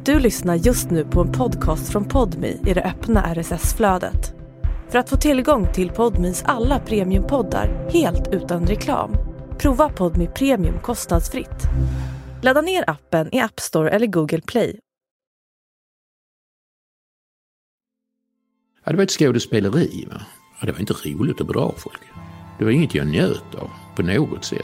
Du lyssnar just nu på en podcast från Podme i det öppna RSS-flödet. För att få tillgång till Podmes alla premiumpoddar helt utan reklam, prova Podme Premium kostnadsfritt. Ladda ner appen i App Store eller Google Play. Ja, det var ett skådespeleri, va? Ja, det var inte roligt att bedra folk. Det var inget jag njöt av på något sätt.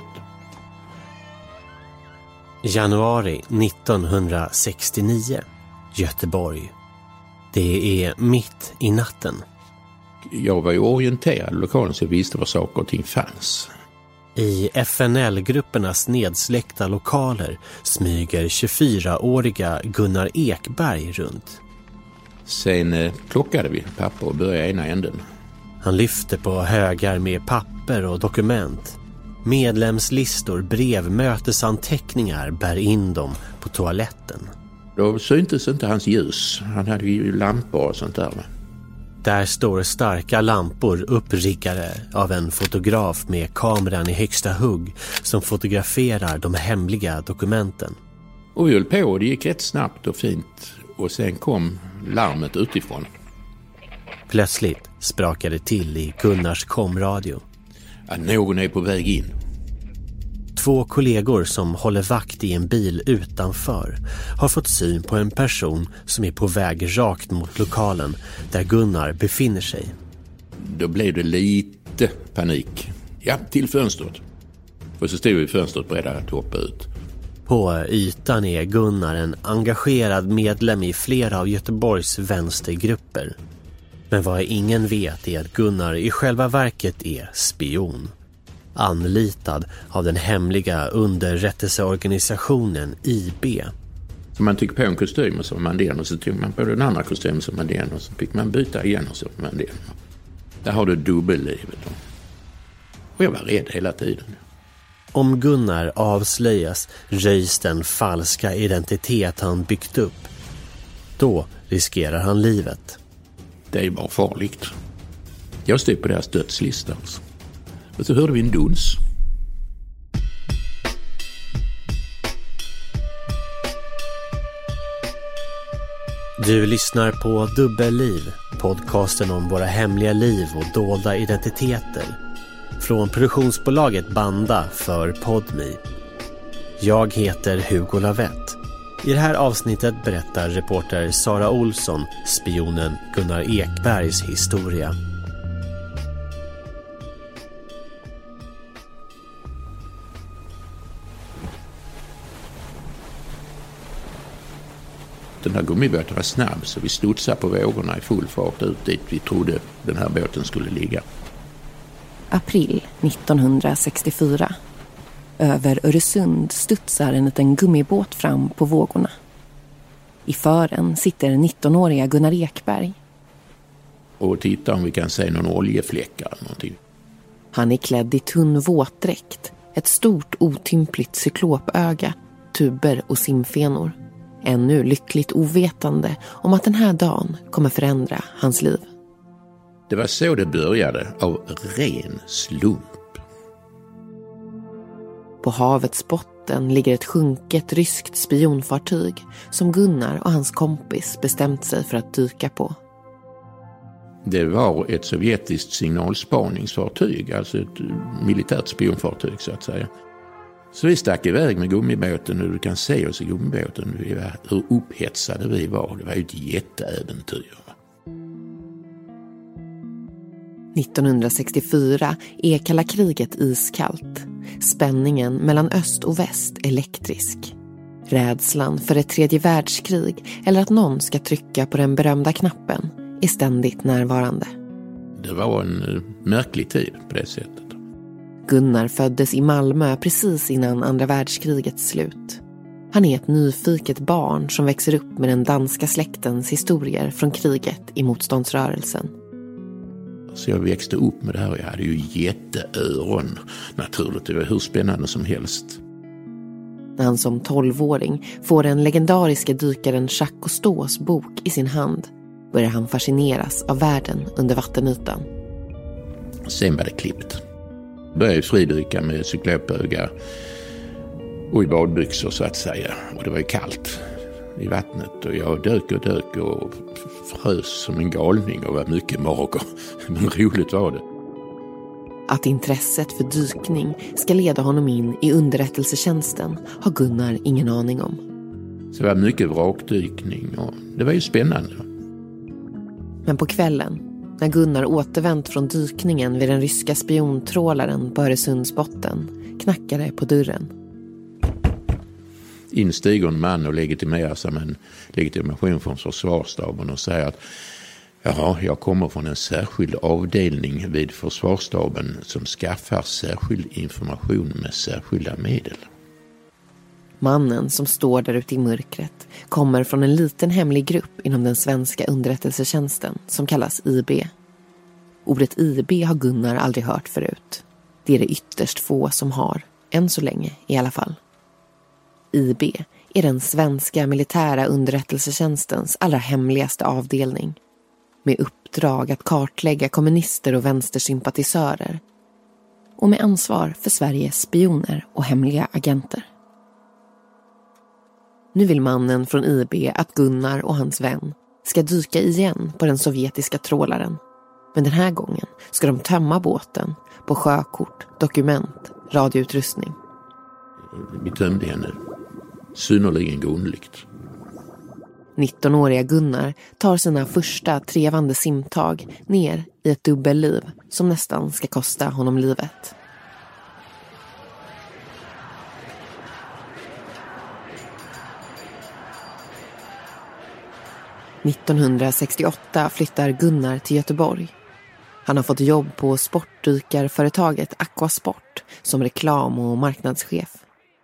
Januari 1969, Göteborg. Det är mitt i natten. Jag var ju orienterad i lokalen så jag visste var saker och ting fanns. I FNL-gruppernas nedsläckta lokaler smyger 24-åriga Gunnar Ekberg runt. Sen plockade vi papper och började ena änden. Han lyfte på högar med papper och dokument. Medlemslistor, brev, mötesanteckningar bär in dem på toaletten. Då syntes inte hans ljus. Han hade ju lampor och sånt där. Där står starka lampor uppriggade av en fotograf med kameran i högsta hugg som fotograferar de hemliga dokumenten. Och vi höll på och det gick rätt snabbt och fint. Och sen kom larmet utifrån. Plötsligt sprakade till i Gunnars komradio. Att någon är på väg in. 2 kollegor som håller vakt i en bil utanför har fått syn på en person som är på väg rakt mot lokalen där Gunnar befinner sig. Då blev det lite panik. Ja, till fönstret. Och så stod vi i fönstret beredda att hoppa ut. På ytan är Gunnar en engagerad medlem i flera av Göteborgs vänstergrupper. Men vad ingen vet är att Gunnar i själva verket är spion. Anlitad av den hemliga underrättelseorganisationen IB. Så man tog på en kostym och så var man den och så tog man på den andra kostymen som man den och så fick man byta igen och så var man den. Där har du dubbellivet. Och jag var rädd hela tiden. Om Gunnar avslöjas röjs den falska identitet han byggt upp. Då riskerar han livet. Det är ju bara farligt. Jag stod på deras dödslista. Och så hörde vi en duns. Du lyssnar på Dubbelliv, podcasten om våra hemliga liv och dolda identiteter. Från produktionsbolaget Banda för Podme. Jag heter Hugo Lavett. I det här avsnittet berättar reporter Sara Olsson spionen Gunnar Ekbergs historia. Den här gummibåten var snabb så vi studsade på vågorna i full fart ut dit vi trodde den här båten skulle ligga. April 1964. Över Öresund studsar en liten gummibåt fram på vågorna. I fören sitter 19-åriga Gunnar Ekberg. Och titta om vi kan se någon oljefläckar eller någonting. Han är klädd i tunn våtdräkt, ett stort otympligt cyklopöga, tuber och simfenor. Ännu lyckligt ovetande om att den här dagen kommer förändra hans liv. Det var så det började, av ren slump. På havets botten ligger ett sjunket ryskt spionfartyg som Gunnar och hans kompis bestämt sig för att dyka på. Det var ett sovjetiskt signalspaningsfartyg, alltså ett militärt spionfartyg så att säga. Så vi stack iväg med gummibåten och du kan se oss i gummibåten hur upphetsade vi var. Det var ju ett jätteäventyr. 1964 är kalla kriget iskallt. Spänningen mellan öst och väst elektrisk. Rädslan för ett 3:e världskrig eller att någon ska trycka på den berömda knappen är ständigt närvarande. Det var en märklig tid på det sättet. Gunnar föddes i Malmö precis innan andra världskrigets slut. Han är ett nyfiket barn som växer upp med den danska släktens historier från kriget i motståndsrörelsen. Så jag växte upp med det här och jag hade ju jätteöron naturligt. Det var hur spännande som helst. När han som 12-åring får den legendariska dykaren Jacques Cousteaus bok i sin hand börjar han fascineras av världen under vattenytan. Sen var det klippt. Började fridyka med cyklopöga och i badbyxor så att säga. Och det var ju kallt. i vattnet och jag dök och frös som en galning och var mycket mager. Men roligt var det. Att intresset för dykning ska leda honom in i underrättelsetjänsten har Gunnar ingen aning om. Så det var mycket vrakdykning och det var ju spännande. Men på kvällen, när Gunnar återvänt från dykningen vid den ryska spiontrålaren på Öresundsbotten, knackade på dörren. Instiger en man och legitimerar sig med en legitimation från försvarsstaben och säger att jag kommer från en särskild avdelning vid försvarsstaben som skaffar särskild information med särskilda medel. Mannen som står där ute i mörkret kommer från en liten hemlig grupp inom den svenska underrättelsetjänsten som kallas IB. Ordet IB har Gunnar aldrig hört förut. Det är det ytterst få som har, än så länge i alla fall. IB är den svenska militära underrättelsetjänstens allra hemligaste avdelning, med uppdrag att kartlägga kommunister och vänstersympatisörer och med ansvar för Sveriges spioner och hemliga agenter. Nu vill mannen från IB att Gunnar och hans vän ska dyka igen på den sovjetiska trålaren. Men den här gången ska de tömma båten på sjökort, dokument, radioutrustning. Vi tömde henne synnerligen grundligt. 19-åriga Gunnar tar sina första trevande simtag ner i ett dubbelliv som nästan ska kosta honom livet. –1968 flyttar Gunnar till Göteborg. Han har fått jobb på sportdykarföretaget Aquasport som reklam- och marknadschef.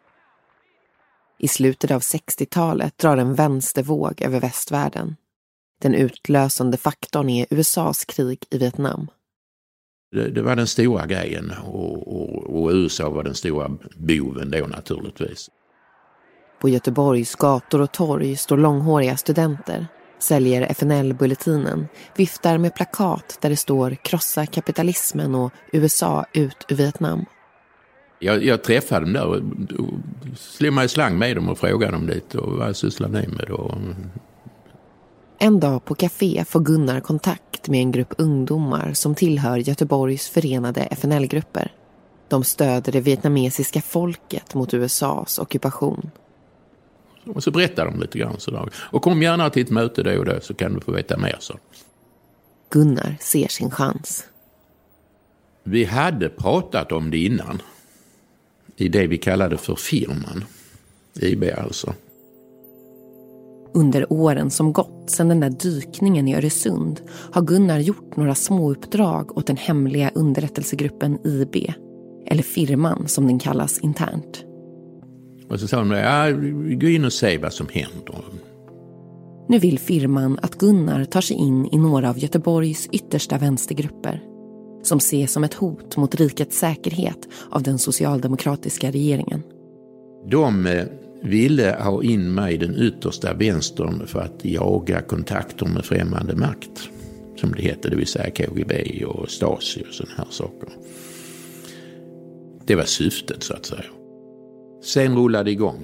I slutet av 60-talet drar en vänstervåg över västvärlden. Den utlösande faktorn är USAs krig i Vietnam. Det var den stora grejen och USA var den stora boven då naturligtvis. På Göteborgs gator och torg står långhåriga studenter, säljer FNL-bulletinen, viftar med plakat där det står krossa kapitalismen och USA ut ur Vietnam. Jag träffade dem där och slog mig i slang med dem och frågade dem lite och vad sysslar ni med då? En dag på café får Gunnar kontakt med en grupp ungdomar som tillhör Göteborgs förenade FNL-grupper. De stöder det vietnamesiska folket mot USAs ockupation. Och så berättar de lite grann sådär. Och kom gärna till ett möte då och då så kan du få veta mer så. Gunnar ser sin chans. Vi hade pratat om det innan. I det vi kallade för firman. IB alltså. Under åren som gått sedan den där dykningen i Öresund har Gunnar gjort några små uppdrag åt den hemliga underrättelsegruppen IB. Eller firman som den kallas internt. Och så sa de, gå in och se vad som händer. Nu vill firman att Gunnar tar sig in i några av Göteborgs yttersta vänstergrupper. Som ses som ett hot mot rikets säkerhet av den socialdemokratiska regeringen. De ville ha in mig i den yttersta vänstern för att jaga kontakter med främmande makt. Som det heter, det vill säga KGB och Stasi och sådana här saker. Det var syftet så att säga. Sen rullade det igång.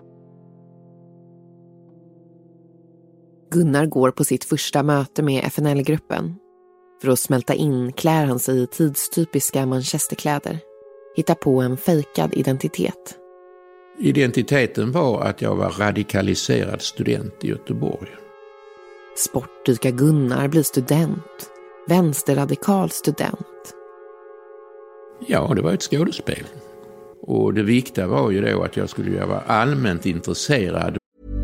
Gunnar går på sitt första möte med FNL-gruppen. För att smälta in klär han sig i tidstypiska manchesterkläder. Hittar på en fejkad identitet. Identiteten var att jag var radikaliserad student i Göteborg. Sportdyka Gunnar blir student. Vänsterradikal student. Ja, det var ett skådespel. Och det viktiga var ju då att jag skulle vara allmänt intresserad.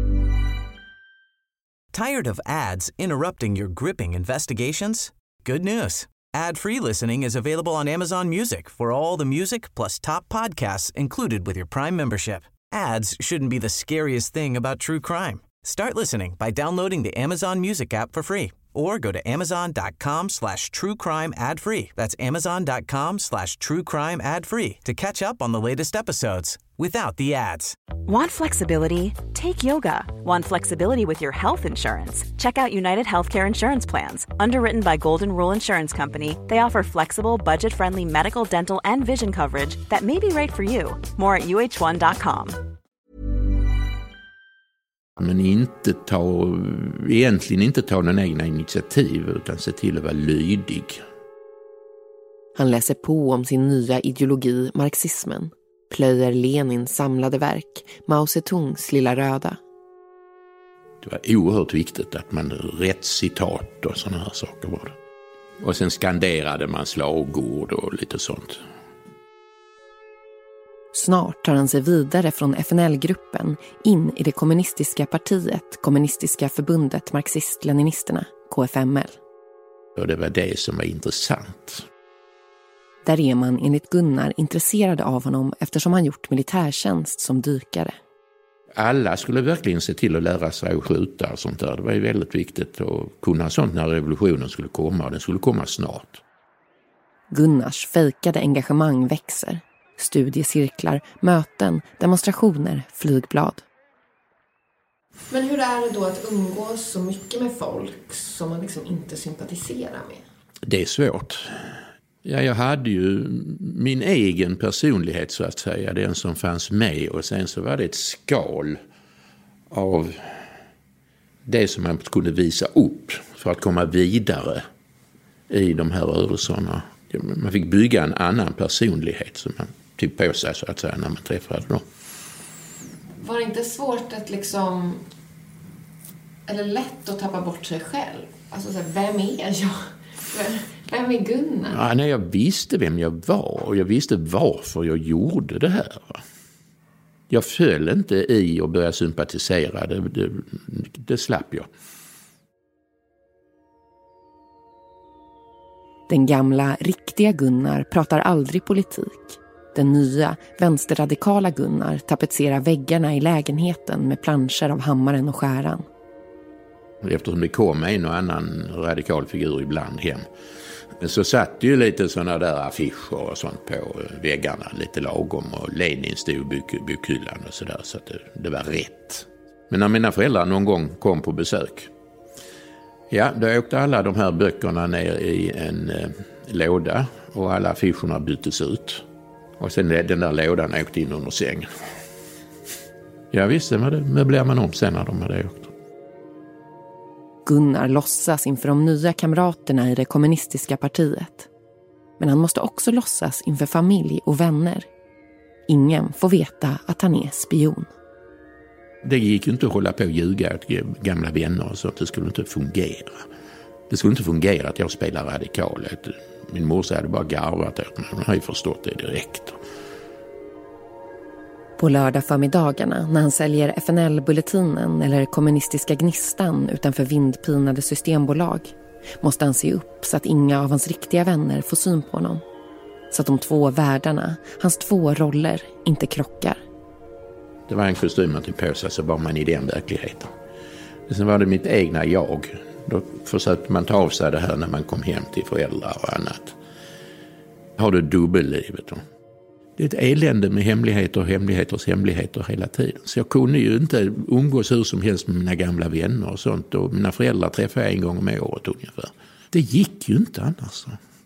Tired of ads interrupting your gripping investigations? Good news. Ad-free listening is available on Amazon Music for all the music plus top podcasts included with your Prime membership. Ads shouldn't be the scariest thing about true crime. Start listening by downloading the Amazon Music app for free or go to amazon.com/truecrime ad-free. That's amazon.com/truecrime ad-free to catch up on the latest episodes without the ads. Want flexibility? Take yoga. Want flexibility with your health insurance? Check out United Healthcare Insurance Plans. Underwritten by Golden Rule Insurance Company, they offer flexible, budget-friendly medical, dental, and vision coverage that may be right for you. More at uh1.com. Men egentligen inte ta någon egna initiativ utan se till att vara lydig. Han läser på om sin nya ideologi, marxismen. Plöjer Lenins samlade verk, Mao Zedongs Lilla röda. Det var oerhört viktigt att man rätt citat och sådana här saker var det. Och sen skanderade man slagord och lite sånt. Snart tar han sig vidare från FNL-gruppen in i det kommunistiska partiet, Kommunistiska förbundet Marxist-Leninisterna, KFML. Och det var det som var intressant. Där är man enligt Gunnar intresserad av honom eftersom han gjort militärtjänst som dykare. Alla skulle verkligen se till att lära sig att skjuta och sånt där. Det var ju väldigt viktigt att kunna sånt när revolutionen skulle komma, och den skulle komma snart. Gunnars fejkade engagemang växer. Studiecirklar, möten, demonstrationer, flygblad. Men hur är det då att umgås så mycket med folk som man liksom inte sympatiserar med? Det är svårt. Ja, jag hade ju min egen personlighet så att säga, den som fanns med, och sen så var det ett skal av det som man kunde visa upp för att komma vidare i de här rörelserna. Man fick bygga en annan personlighet som man tog på sig så att säga när man träffade dem. Var det inte svårt att liksom, eller lätt att tappa bort sig själv? Alltså så här, vem är jag? Vem är Gunnar? Ja, nej, jag visste vem jag var och jag visste varför jag gjorde det här. Jag föll inte i och började sympatisera. Det slapp jag. Den gamla, riktiga Gunnar pratar aldrig politik. Den nya, vänsterradikala Gunnar tapetserar väggarna i lägenheten med planscher av hammaren och skäran. Eftersom det kom en och annan radikal figur ibland hem, så satt ju lite sådana där affischer och sånt på väggarna, lite lagom, och Lenin stod i bokhyllan och sådär, så att det var rätt. Men när mina föräldrar någon gång kom på besök, ja, då åkte alla de här böckerna ner i en låda och alla affischerna byttes ut. Och sen den där lådan åkte in under sängen. Jag visste vad det möblerar man om sen när de hade åkt. Gunnar låtsas inför de nya kamraterna i det kommunistiska partiet. Men han måste också låtsas inför familj och vänner. Ingen får veta att han är spion. Det gick ju inte att hålla på och ljuga åt gamla vänner och så. Det skulle inte fungera. Det skulle inte fungera att jag spelar radikal. Min morsa hade bara garvat åt mig. Hon har ju förstått det direkt. På lördag förmiddagarna när han säljer FNL-bulletinen eller kommunistiska gnistan utanför vindpinade systembolag måste han se upp så att inga av hans riktiga vänner får syn på honom. Så att de två världarna, hans två roller, inte krockar. Det var en kostym man tog på sig, så var man i den verkligheten. Sen var det mitt egna jag. Då försökte man ta av sig det här när man kom hem till föräldrar och annat. Har du dubbellivet då? Det är ett elände med hemligheter och hemligheter hela tiden. Så jag kunde ju inte umgås hur som helst med mina gamla vänner och sånt. Och mina föräldrar träffade jag en gång om året ungefär. Det gick ju inte annars.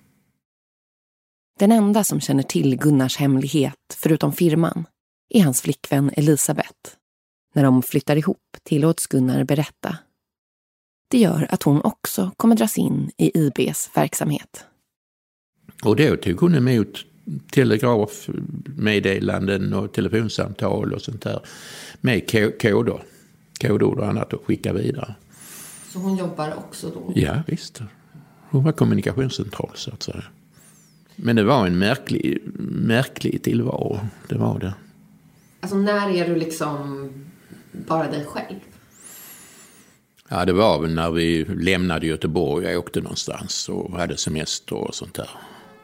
Den enda som känner till Gunnars hemlighet, förutom firman, är hans flickvän Elisabeth. När de flyttar ihop tillåts Gunnar berätta. Det gör att hon också kommer dras in i IBs verksamhet. Och då tog hon emot telegrafmeddelanden och telefonsamtal och sånt där med kodord och annat och skicka vidare. Så hon jobbar också då? Ja, visst. Hon var kommunikationscentral så att säga. Men det var en märklig tillvaro, det var det. Alltså när är du liksom bara dig själv? Ja, det var väl när vi lämnade Göteborg och åkte någonstans och hade semester och sånt där.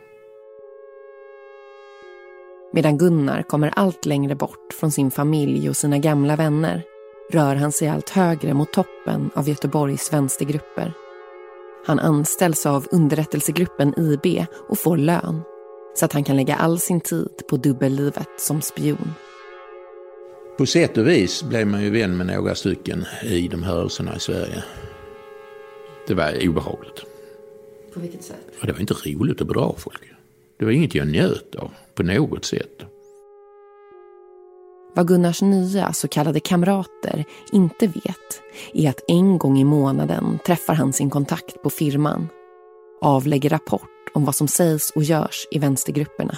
Medan Gunnar kommer allt längre bort från sin familj och sina gamla vänner rör han sig allt högre mot toppen av Göteborgs vänstergrupper. Han anställs av underrättelsegruppen IB och får lön så att han kan lägga all sin tid på dubbellivet som spion. På sätt och vis blev man ju vän med några stycken i de här rörelserna i Sverige. Det var obehagligt. På vilket sätt? Ja, det var inte roligt att bedra folk. Det var inget jag njöt av på något sätt. Vad Gunnars nya så kallade kamrater inte vet är att en gång i månaden träffar han sin kontakt på firman. Avlägger rapport om vad som sägs och görs i vänstergrupperna.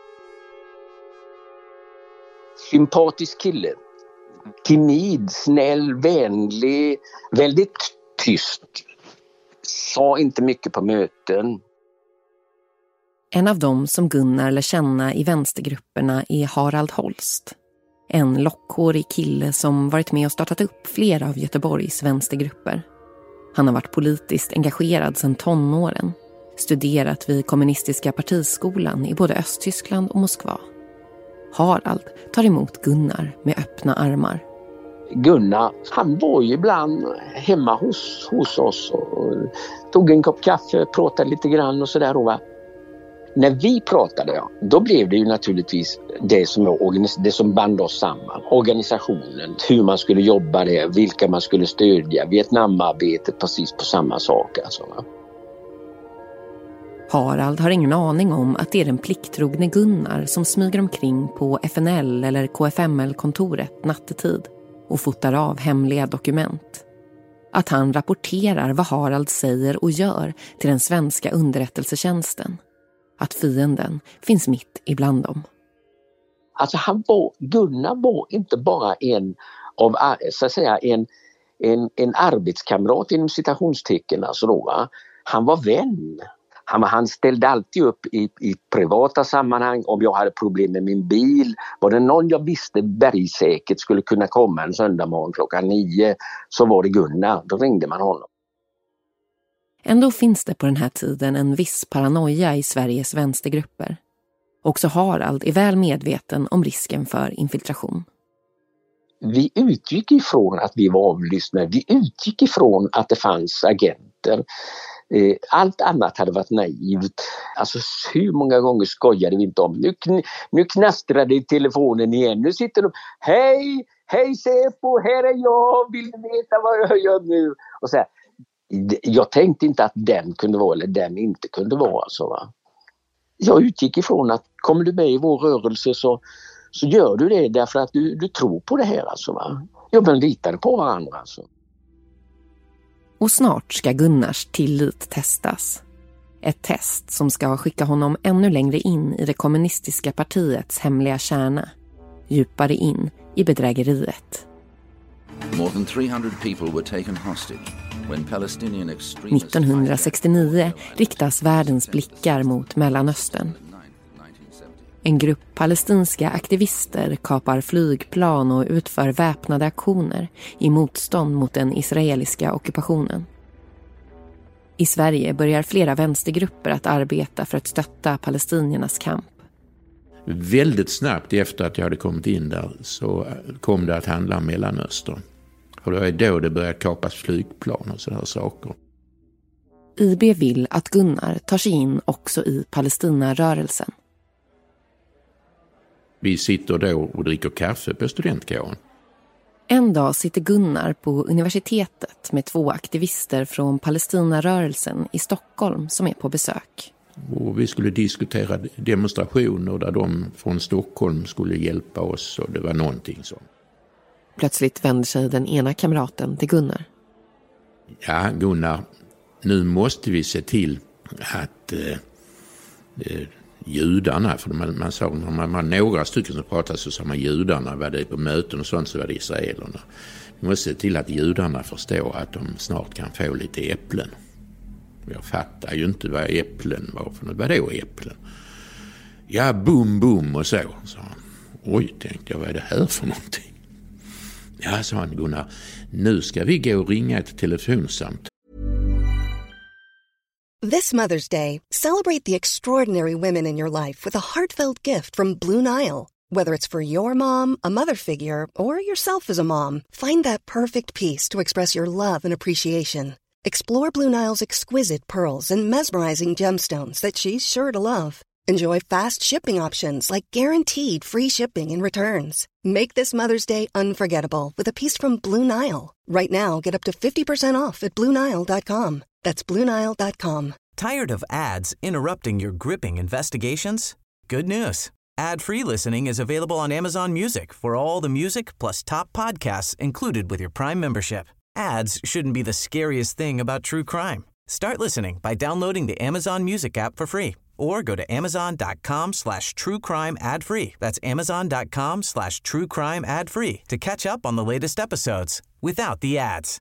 Sympatisk kille. Timid, snäll, vänlig, väldigt tyst. Sa inte mycket på möten. En av dem som Gunnar lär känna i vänstergrupperna är Harald Holst. En lockhårig kille som varit med och startat upp flera av Göteborgs vänstergrupper. Han har varit politiskt engagerad sedan tonåren. Studerat vid kommunistiska partiskolan i både Östtyskland och Moskva. Harald tar emot Gunnar med öppna armar. Gunnar, han var ju ibland hemma hos oss och tog en kopp kaffe, pratade lite grann och sådär. När vi pratade, då blev det ju naturligtvis det som band oss samman. Organisationen, hur man skulle jobba där, vilka man skulle stödja, Vietnamarbetet, precis på samma sak. Alltså. Harald har ingen aning om att det är den plikttrogne Gunnar som smyger omkring på FNL eller KFML-kontoret nattetid och fotar av hemliga dokument. Att han rapporterar vad Harald säger och gör till den svenska underrättelsetjänsten. Att fienden finns mitt ibland dem. Alltså Gunnar var inte bara en arbetskamrat inom citationstecken. Alltså då, va? Han var vän. Han ställde alltid upp i privata sammanhang. Om jag hade problem med min bil, var det någon jag visste bergsäkert skulle kunna komma en söndag morgon 9:00, så var det Gunnar. Då ringde man honom. Ändå finns det på den här tiden en viss paranoia i Sveriges vänstergrupper. Också Harald är väl medveten om risken för infiltration. Vi utgick ifrån att vi var avlyssnade. Vi utgick ifrån att det fanns agenter. Allt annat hade varit naivt. Alltså hur många gånger skojade vi inte om. Nu knastrade i telefonen igen. Nu sitter de. Hej Säpo, här är jag. Vill du veta vad jag gör nu? Och så här. Jag tänkte inte att den kunde vara eller den inte kunde vara. Alltså, va? Jag utgick ifrån att kommer du med i vår rörelse så gör du det därför att du tror på det här. Alltså, va? Jag litade på varandra. Alltså. Och snart ska Gunnars tillit testas. Ett test som ska skicka honom ännu längre in i det kommunistiska partiets hemliga kärna. Djupare in i bedrägeriet. More than 300 people were taken hostage when Palestinian extremists 1969 riktas världens blickar mot Mellanöstern. En grupp palestinska aktivister kapar flygplan och utför väpnade aktioner i motstånd mot den israeliska ockupationen. I Sverige börjar flera vänstergrupper att arbeta för att stötta palestiniernas kamp. Väldigt snabbt efter att jag hade kommit in där så kom det att handla om Mellanöstern. Och det är då det började kapas flygplan och sådana saker. IB vill att Gunnar tar sig in också i Palestinarörelsen. Vi sitter då och dricker kaffe på studentkåren. En dag sitter Gunnar på universitetet med 2 aktivister från Palestinarörelsen i Stockholm som är på besök. Och vi skulle diskutera demonstrationer där de från Stockholm skulle hjälpa oss och det var någonting så. Plötsligt vänder sig den ena kamraten till Gunnar. Ja, Gunnar, nu måste vi se till att judarna, för man sa när man var några stycken som pratade så sa man judarna, var det på möten och sånt så var det israelerna. Vi måste se till att judarna förstår att de snart kan få lite äpplen. Jag fattar ju inte vad äpplen var för något. Vad då äpplen? Ja, boom och så. Så oj, tänkte jag, vad är det här för någonting? Ja, sa han, Gunnar, nu ska vi gå och ringa ett telefonsamt. This Mother's Day, celebrate the extraordinary women in your life with a heartfelt gift from Blue Nile. Whether it's for your mom, a mother figure, or yourself as a mom, find that perfect piece to express your love and appreciation. Explore Blue Nile's exquisite pearls and mesmerizing gemstones that she's sure to love. Enjoy fast shipping options like guaranteed free shipping and returns. Make this Mother's Day unforgettable with a piece from Blue Nile. Right now, get up to 50% off at BlueNile.com. That's BlueNile.com. Tired of ads interrupting your gripping investigations? Good news. Ad-free listening is available on Amazon Music for all the music plus top podcasts included with your Prime membership. Ads shouldn't be the scariest thing about true crime. Start listening by downloading the Amazon Music app for free or go to amazon.com/truecrime ad-free. That's amazon.com/truecrime ad-free to catch up on the latest episodes without the ads.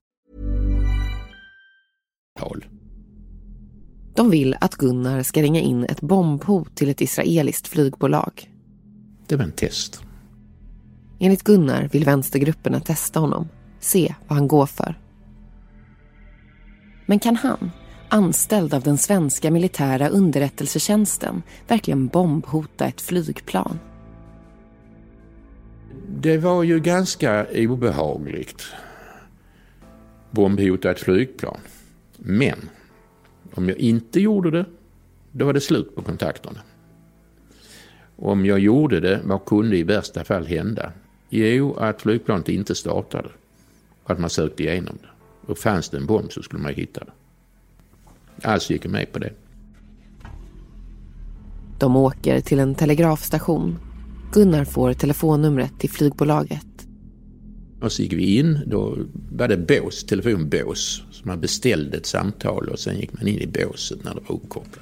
De vill att Gunnar ska ringa in ett bombhot till ett israeliskt flygbolag. Det var en test. Enligt Gunnar vill vänstergrupperna testa honom, se vad han går för. Men kan han, anställd av den svenska militära underrättelsetjänsten, verkligen bombhota ett flygplan? Det var ju ganska obehagligt. Bombhota ett flygplan. Men om jag inte gjorde det, då var det slut på kontakterna. Om jag gjorde det, vad kunde i värsta fall hända? Jo, att flygplanet inte startade. Att man sökte igenom det. Och fanns det en bomb så skulle man hitta det. Alltså gick jag med på det. De åker till en telegrafstation. Gunnar får telefonnumret till flygbolaget. Och så gick vi in, då var det bås, telefonbås. Så man beställde ett samtal och sen gick man in i båset när det var uppkopplat.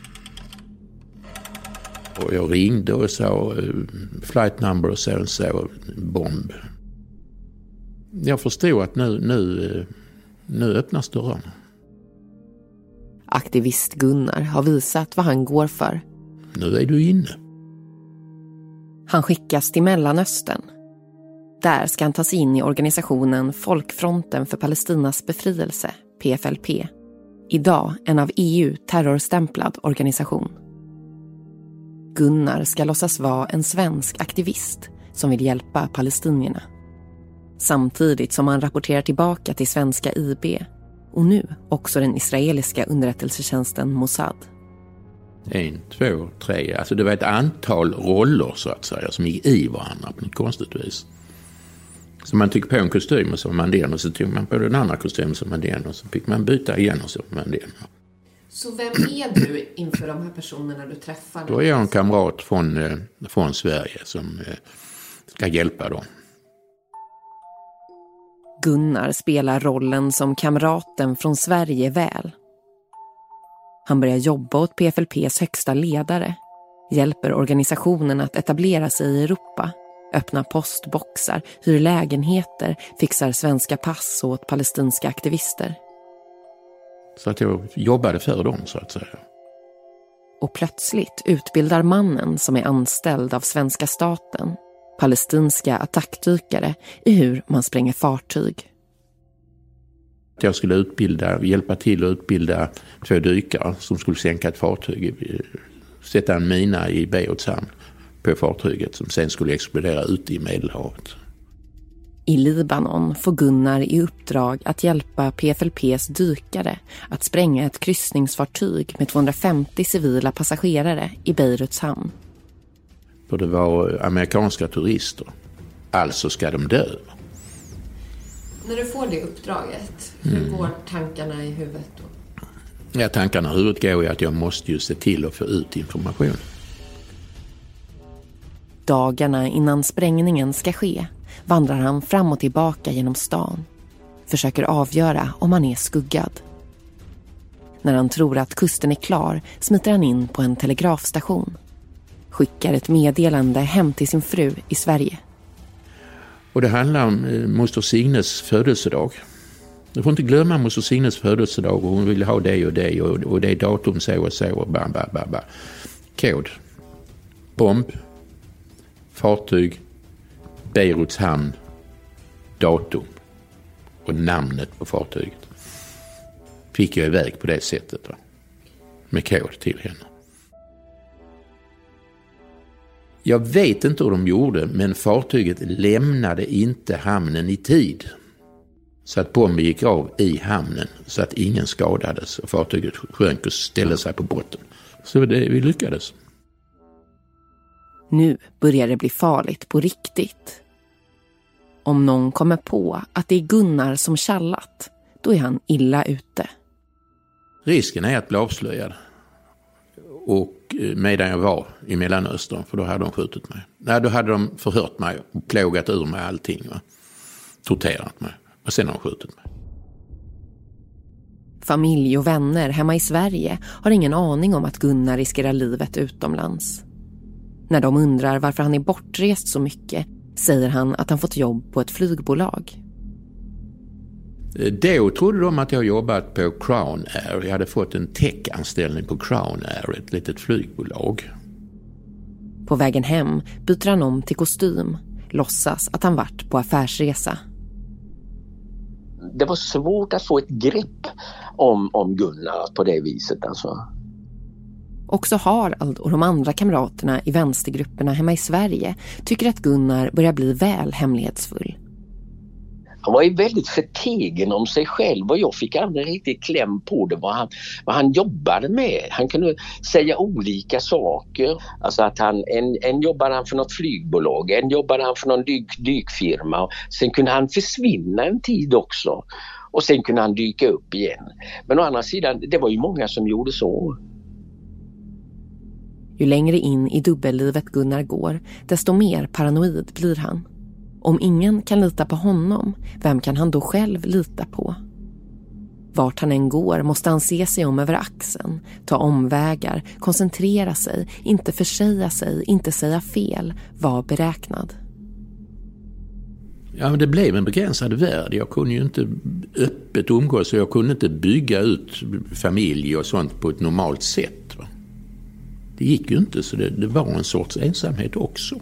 Och jag ringde och sa flight number och så bomb. Jag förstod att nu öppnas dörrarna. Aktivist Gunnar har visat vad han går för. Nu är du inne. Han skickas till Mellanöstern. Där ska han ta sig in i organisationen Folkfronten för Palestinas befrielse, PFLP. Idag en av EU terrorstämplad organisation. Gunnar ska låtsas vara en svensk aktivist som vill hjälpa palestinierna. Samtidigt som han rapporterar tillbaka till svenska IB och nu också den israeliska underrättelsetjänsten Mossad. 1, 2, 3. Alltså det var ett antal roller så att säga som gick i varandra på något konstigt vis. Så man tog på en kostym och så var man den och så tog man på den andra kostymen så var man den och så fick man byta igen och så var man den. Så vem är du inför de här personerna du träffar? Då är jag en kamrat från Sverige som ska hjälpa dem. Gunnar spelar rollen som kamraten från Sverige väl. Han börjar jobba åt PFLPs högsta ledare, hjälper organisationen att etablera sig i Europa, öppnar postboxar, hyr lägenheter, fixar svenska pass åt palestinska aktivister. Så att jag jobbade för dem så att säga. Och plötsligt utbildar mannen som är anställd av svenska staten palestinska attackdykare i hur man spränger fartyg. Jag skulle hjälpa till att utbilda 2 dykare som skulle sänka ett fartyg, sätta en mina i Beiruts hamn på fartyget som sen skulle explodera ute i Medelhavet. I Libanon får Gunnar i uppdrag att hjälpa PFLPs dykare att spränga ett kryssningsfartyg med 250 civila passagerare i Beiruts hamn. För det var amerikanska turister. Alltså ska de dö. När du får det uppdraget, hur går tankarna i huvudet då? Ja, tankarna i huvudet går är att jag måste ju se till att få ut information. Dagarna innan sprängningen ska ske vandrar han fram och tillbaka genom stan. Försöker avgöra om han är skuggad. När han tror att kusten är klar smiter han in på en telegrafstation. Skickar ett meddelande hem till sin fru i Sverige. Och det handlar om moster Signes födelsedag. Du får inte glömma moster Signes födelsedag och hon vill ha det och det och det är datum så och så och ba. Kod. Bomb. Fartyg. Beiruts hamn. Datum. Och namnet på fartyget. Fick jag iväg på det sättet då. Med kod till henne. Jag vet inte hur de gjorde, men fartyget lämnade inte hamnen i tid. Så att bomben gick av i hamnen så att ingen skadades och fartyget sjönk och ställde sig på botten. Så vi lyckades. Nu börjar det bli farligt på riktigt. Om någon kommer på att det är Gunnar som tjallat, då är han illa ute. Risken är att bli avslöjad. Och medan jag var i Mellanöstern, för då hade de skjutit mig. Nej, då hade de förhört mig och plågat ur mig allting. Va? Torterat mig. Och sen har de skjutit mig. Familj och vänner hemma i Sverige har ingen aning om att Gunnar riskerar livet utomlands. När de undrar varför han är bortrest så mycket säger han att han fått jobb på ett flygbolag. Då trodde de att jag jobbat på Crown Air. Jag hade fått en tech-anställning på Crown Air, ett litet flygbolag. På vägen hem byter han om till kostym, låtsas att han varit på affärsresa. Det var svårt att få ett grepp om Gunnar på det viset alltså. Också Harald och de andra kamraterna i vänstergrupperna hemma i Sverige tycker att Gunnar börjar bli väl hemlighetsfull. Han var ju väldigt förtegen om sig själv och jag fick aldrig riktigt kläm på det vad han jobbade med. Han kunde säga olika saker. Alltså att en jobbade han för något flygbolag, en jobbade han för någon dykfirma. Sen kunde han försvinna en tid också och sen kunde han dyka upp igen. Men å andra sidan, det var ju många som gjorde så. Ju längre in i dubbellivet Gunnar går, desto mer paranoid blir han. Om ingen kan lita på honom, vem kan han då själv lita på? Vart han än går måste han se sig om över axeln, ta omvägar, koncentrera sig, inte försäga sig, inte säga fel, vara beräknad. Ja, men det blev en begränsad värld. Jag kunde ju inte öppet umgås och jag kunde inte bygga ut familj och sånt på ett normalt sätt. Va? Det gick ju inte, så det var en sorts ensamhet också.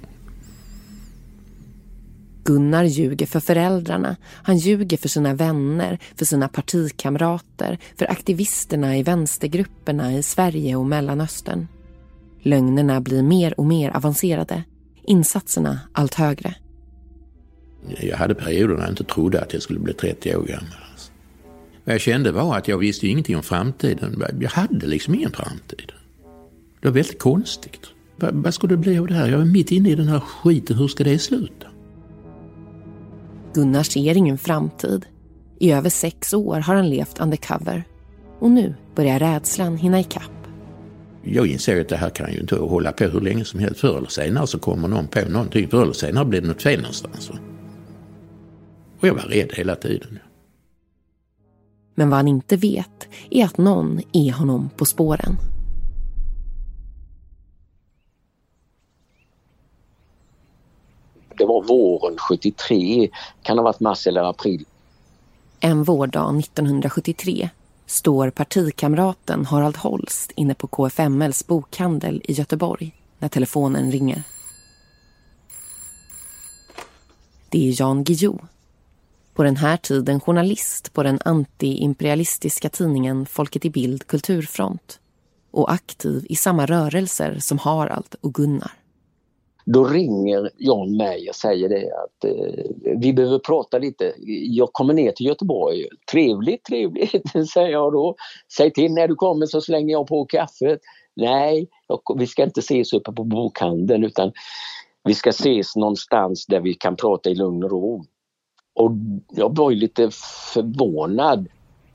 Gunnar ljuger för föräldrarna, han ljuger för sina vänner, för sina partikamrater, för aktivisterna i vänstergrupperna i Sverige och Mellanöstern. Lögnerna blir mer och mer avancerade, insatserna allt högre. Jag hade perioder när jag inte trodde att jag skulle bli 30 år gammal. Vad jag kände var att jag visste ingenting om framtiden. Jag hade liksom ingen framtid. Det var väldigt konstigt. Vad skulle det bli av det här? Jag var mitt inne i den här skiten, hur ska det sluta? Gunnar ser ingen framtid. I över 6 år har han levt undercover. Och nu börjar rädslan hinna ikapp. Jag inser att det här kan ju inte hålla på hur länge som helst. Förr eller senare så kommer någon på någonting. Förr eller senare blir det något fel någonstans. Och jag var rädd hela tiden. Men vad han inte vet är att någon är honom på spåren. Det var våren 73, kan ha varit mars eller april. En vårdag 1973 står partikamraten Harald Holst inne på KFMLs bokhandel i Göteborg när telefonen ringer. Det är Jan Guillou. På den här tiden journalist på den anti-imperialistiska tidningen Folket i Bild Kulturfront och aktiv i samma rörelser som Harald och Gunnar. Då ringer Jan mig och säger det att vi behöver prata lite. Jag kommer ner till Göteborg. Trevligt, säger jag då. Säg till när du kommer så slänger jag på kaffet. Nej, vi ska inte ses uppe på bokhandeln utan vi ska ses någonstans där vi kan prata i lugn och ro. Och jag var ju lite förvånad.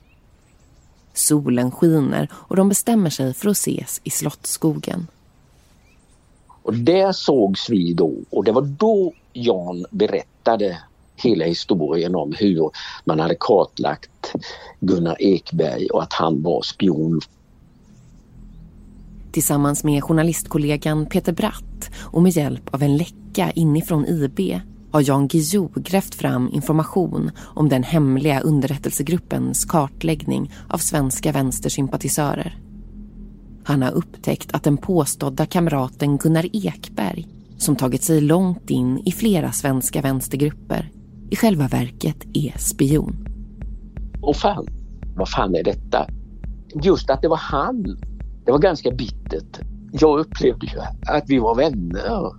Solen skiner och de bestämmer sig för att ses i Slottsskogen. Och där sågs vi då och det var då Jan berättade hela historien om hur man hade kartlagt Gunnar Ekberg och att han var spion. Tillsammans med journalistkollegan Peter Bratt och med hjälp av en läcka inifrån IB har Jan Guillou grävt fram information om den hemliga underrättelsegruppens kartläggning av svenska vänstersympatisörer. Han har upptäckt att den påstådda kamraten Gunnar Ekberg, som tagit sig långt in i flera svenska vänstergrupper, i själva verket är spion. Och fan, vad fan är detta? Just att det var han, det var ganska bittert. Jag upplevde ju att vi var vänner.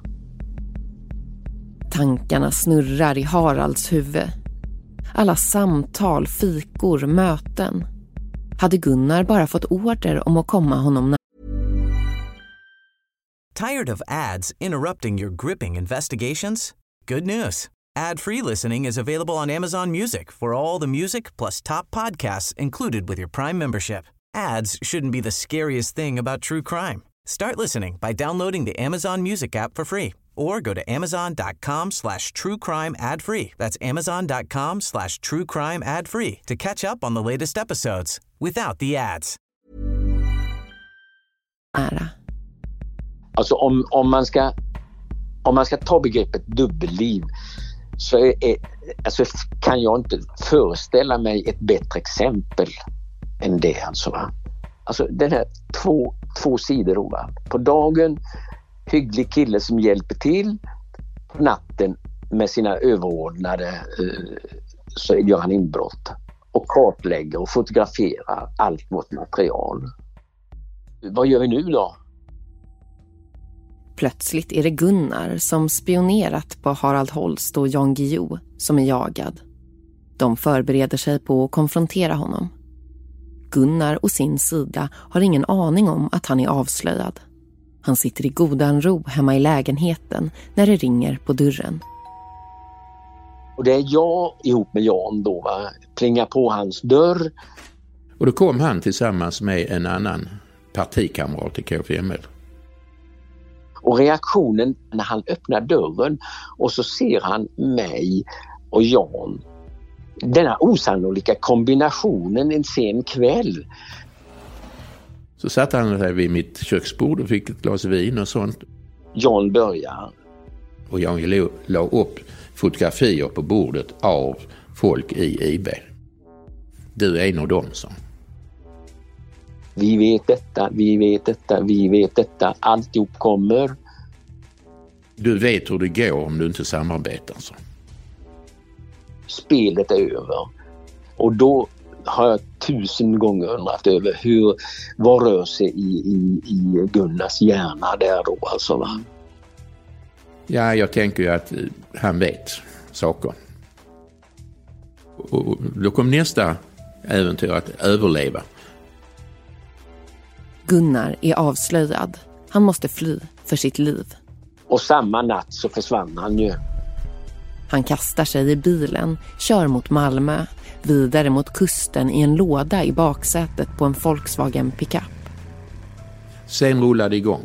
Tankarna snurrar i Haralds huvud. Alla samtal, fikor, möten. Hade Gunnar bara fått order om att komma honom nära? Tired of ads interrupting your gripping investigations? Good news. Ad-free listening is available on Amazon Music for all the music plus top podcasts included with your Prime membership. Ads shouldn't be the scariest thing about true crime. Start listening by downloading the Amazon Music app for free or go to amazon.com/truecrime ad free. That's amazon.com/truecrime ad free to catch up on the latest episodes without the ads. Alltså om man ska ta begreppet dubbelliv så alltså kan jag inte föreställa mig ett bättre exempel än det alltså. Va? Alltså den här två sidor då, va? På dagen hygglig kille som hjälper till, på natten med sina överordnade så gör han inbrott och kartlägger och fotograferar allt vårt material. Vad gör vi nu då? Plötsligt är det Gunnar som spionerat på Harald Holst och Jan Guillou som är jagad. De förbereder sig på att konfrontera honom. Gunnar och sin sida har ingen aning om att han är avslöjad. Han sitter i godan ro hemma i lägenheten när det ringer på dörren. Och det är jag ihop med Jan då, va? Plingar på hans dörr. Och då kom han tillsammans med en annan partikamrat till KFML. Och reaktionen när han öppnar dörren och så ser han mig och Jan. Denna osannolika kombinationen en sen kväll. Så satt han där vid mitt köksbord och fick ett glas vin och sånt. Jan börjar. Och Jan la upp fotografier på bordet av folk i IB. Du är en av dem, så. Vi vet detta, vi vet detta, vi vet detta. Alltihop kommer. Du vet hur det går om du inte samarbetar, så. Spelet är över. Och då har jag 1000 gånger undrat över vad rör sig i Gunnars hjärna där då, alltså, va? Ja, jag tänker ju att han vet saker. Och då kom nästa äventyr att överleva. Gunnar är avslöjad. Han måste fly för sitt liv. Och samma natt så försvann han ju. Han kastar sig i bilen, kör mot Malmö, vidare mot kusten i en låda i baksätet på en Volkswagen pickup. Sen rullade igång.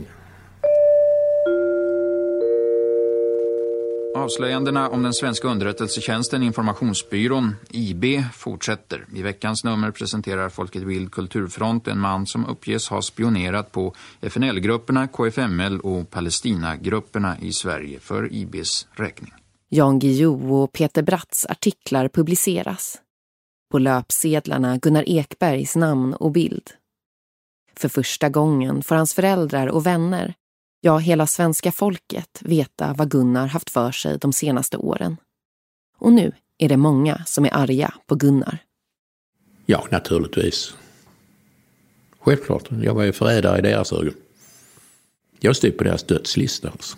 Avslöjandena om den svenska underrättelsetjänsten Informationsbyrån, IB, fortsätter. I veckans nummer presenterar Folket Vild Kulturfront en man som uppges ha spionerat på FNL-grupperna, KFML och Palestina-grupperna i Sverige för IBs räkning. Jan Guillou och Peter Bratts artiklar publiceras. På löpsedlarna Gunnar Ekbergs namn och bild. För första gången får hans föräldrar och vänner, ja hela svenska folket, veta vad Gunnar haft för sig de senaste åren. Och nu är det många som är arga på Gunnar. Ja, naturligtvis. Självklart, jag var ju förrädare i deras ögon. Jag stod på deras dödslista alltså.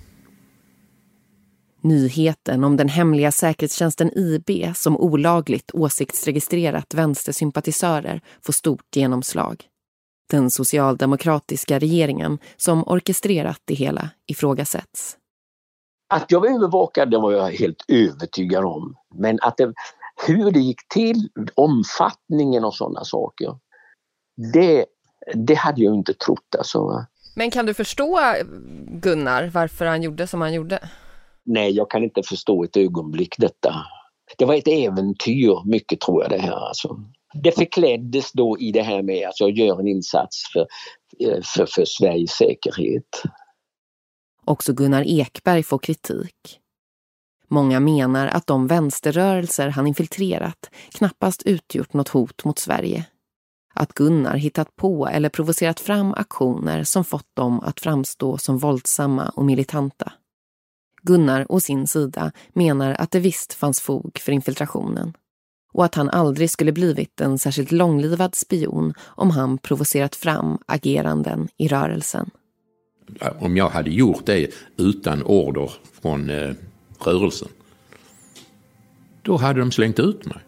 Nyheten om den hemliga säkerhetstjänsten IB som olagligt åsiktsregistrerat vänstersympatisörer får stort genomslag. Den socialdemokratiska regeringen som orkestrerat det hela ifrågasätts. Att jag var övervakad, det var jag helt övertygad om. Men att hur det gick till, omfattningen och sådana saker, det hade jag inte trott. Alltså. Men kan du förstå Gunnar varför han gjorde som han gjorde? Nej, jag kan inte förstå ett ögonblick detta. Det var ett äventyr, mycket tror jag det här. Alltså. Det förkläddes då i det här med att jag gör en insats för Sveriges säkerhet. Också Gunnar Ekberg får kritik. Många menar att de vänsterrörelser han infiltrerat knappast utgjort något hot mot Sverige. Att Gunnar hittat på eller provocerat fram aktioner som fått dem att framstå som våldsamma och militanta. Gunnar och sin sida menar att det visst fanns fog för infiltrationen och att han aldrig skulle blivit en särskilt långlivad spion om han provocerat fram ageranden i rörelsen. Om jag hade gjort det utan order från rörelsen, då hade de slängt ut mig.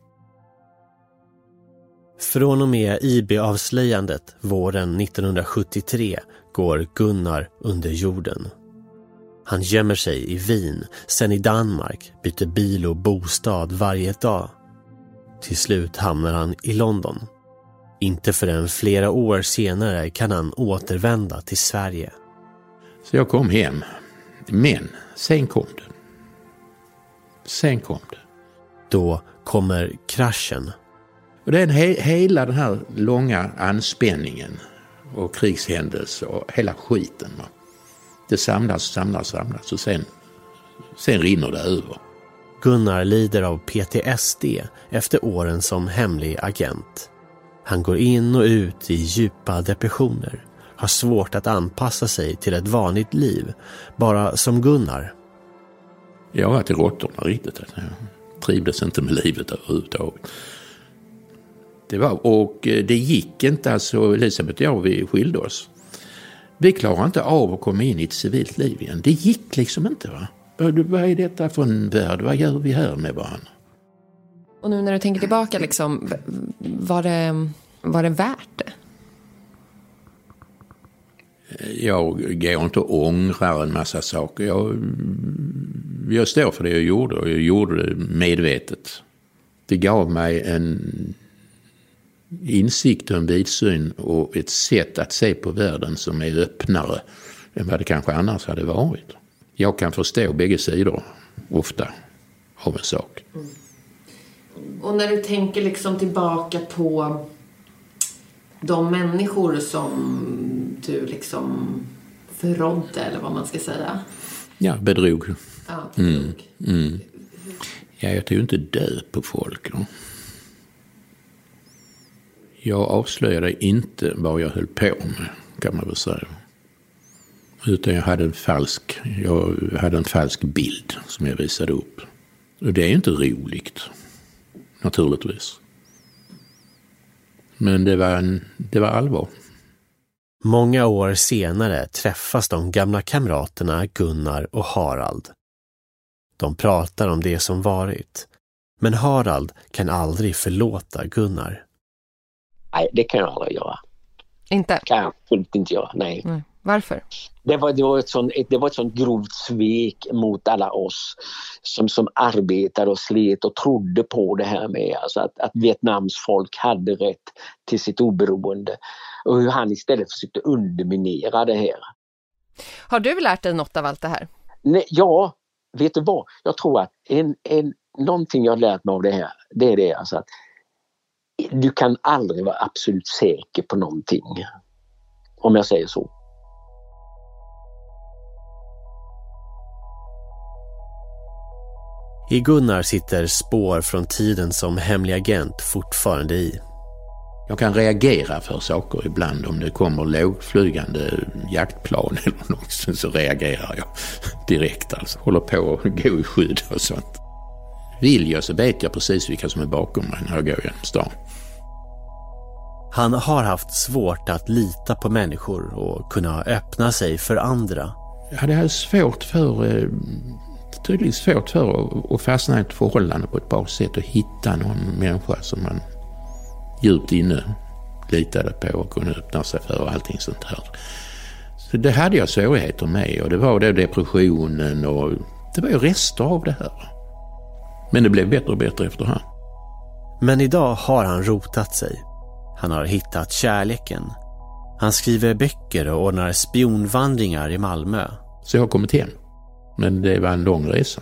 Från och med IB-avslöjandet våren 1973 går Gunnar under jorden. Han gömmer sig i Wien, sen i Danmark, byter bil och bostad varje dag. Till slut hamnar han i London. Inte förrän flera år senare kan han återvända till Sverige. Så jag kom hem. Men sen kom det. Då kommer kraschen. Och det är hela den här långa anspänningen och krigshändelser och hela skiten. Va? Det samlas och sen rinner det över. Gunnar lider av PTSD efter åren som hemlig agent. Han går in och ut i djupa depressioner. Har svårt att anpassa sig till ett vanligt liv, bara som Gunnar. Jag var till råttorna riktigt. Jag trivdes inte med livet överhuvudtaget. Det gick inte, alltså Elisabeth och jag, vi skilde oss. Vi klarade inte av att komma in i ett civilt liv igen. Det gick liksom inte, va? Vad är detta för en värld? Vad gör vi här med varandra? Och nu när du tänker tillbaka, liksom, var det värt det? Jag går inte och ångrar en massa saker. Jag står för det jag gjorde, och jag gjorde det medvetet. Det gav mig en insikt och en vidsyn och ett sätt att se på världen som är öppnare än vad det kanske annars hade varit. Jag kan förstå bägge sidor ofta av en sak. Mm. Och när du tänker liksom tillbaka på de människor som du liksom förrådde, eller vad man ska säga. Ja, bedrog. Ja, bedrog. Ja, jag tog inte död på folk då. Jag avslöjade inte vad jag höll på med, kan man väl säga. Utan jag hade en falsk bild som jag visade upp. Och det är inte roligt, naturligtvis. Men det var allvar. Många år senare träffas de gamla kamraterna Gunnar och Harald. De pratar om det som varit. Men Harald kan aldrig förlåta Gunnar. Nej, det kan jag aldrig göra. Inte? Kan jag absolut inte göra, nej. Varför? Det var ett sånt grovt svek mot alla oss som arbetade och slet och trodde på det här med, alltså att Vietnams folk hade rätt till sitt oberoende, och hur han istället försökte underminera det här. Har du lärt dig något av allt det här? Nej, ja, vet du vad? Jag tror att någonting jag har lärt mig av det här, det är det, alltså att du kan aldrig vara absolut säker på någonting, om jag säger så. I Gunnar sitter spår från tiden som hemlig agent fortfarande i. Jag kan reagera för saker ibland. Om det kommer lågflygande jaktplan eller något, så reagerar jag direkt. Alltså. Håller på att gå i skydd och sånt. Vill jag så vet jag precis vilka som är bakom mig när jag går genom stan. Han har haft svårt att lita på människor och kunna öppna sig för andra. Jag hade svårt för att fastna i ett förhållande på ett bra sätt och hitta någon människa som man djupt inne litade på och kunde öppna sig för och allting sånt här. Så det hade jag svårigheter med, och det var då depressionen och det var ju rester av det här. Men det blev bättre och bättre efterhand. Men idag har han rotat sig. Han har hittat kärleken. Han skriver böcker och ordnar spionvandringar i Malmö. Så jag har kommit hem. Men det var en lång resa.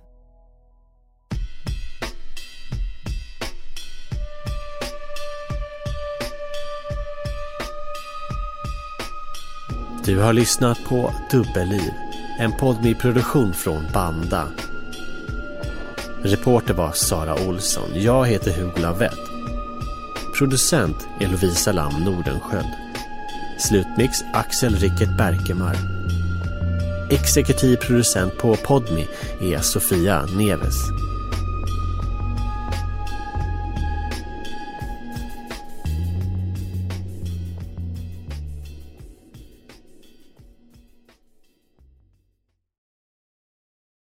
Du har lyssnat på Dubbelliv, en Podme-produktion från Banda. Reporter var Sara Olsson. Jag heter Hugo Lavett. Producent är Lovisa Lam Nordenskjöld. Slutmix Axel Rickert Berkemar. Exekutiv producent på Podme är Sofia Neves.